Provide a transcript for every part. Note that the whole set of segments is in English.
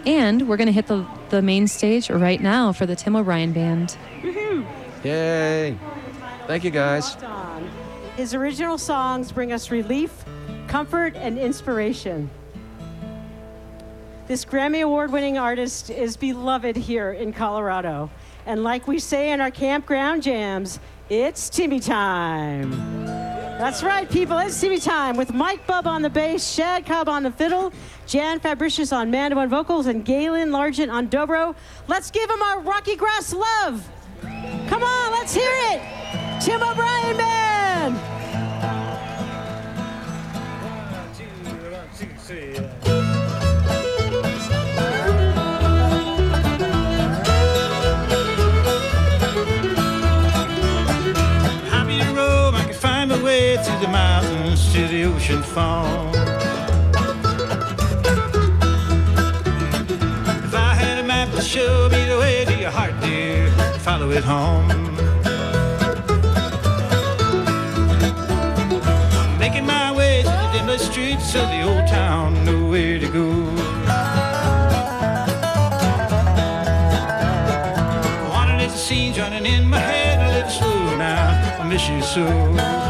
And we're going to hit the main stage right now for the Tim O'Brien Band. Yay. Thank you, guys. His original songs bring us relief, comfort, and inspiration. This Grammy Award-winning artist is beloved here in Colorado. And like we say in our campground jams, it's Timmy time. That's right, people, it's Timmy time with Mike Bubb on the bass, Shad Cobb on the fiddle, Jan Fabricius on mandolin vocals, and Galen Largent on dobro. Let's give him our Rocky Grass love. Come on, let's hear it. Tim O'Brien Band. 1, 2, 3. Way through the mountains to the ocean fall. If I had a map to show me the way to your heart, dear, follow it home. I'm making my way to the dimly streets of the old town, know where to go. Wanted the scenes running in my head a little slow now, I miss you so.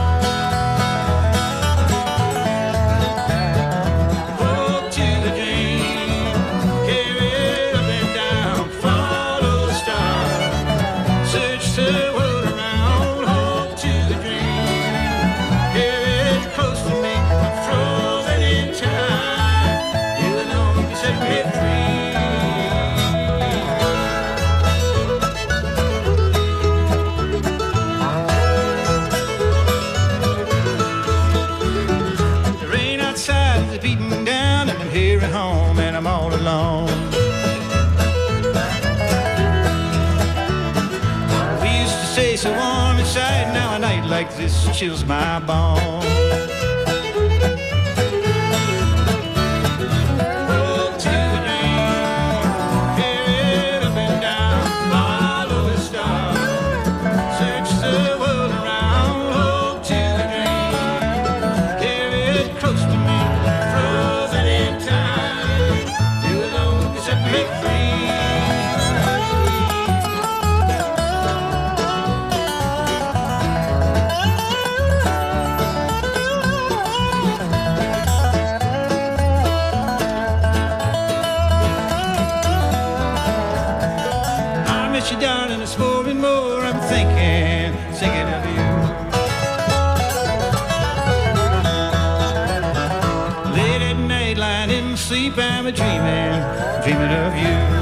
So warm inside, now a night like this chills my bones. You down and it's more and more I'm thinking of you. Late at night lying in sleep I'm dreaming of you.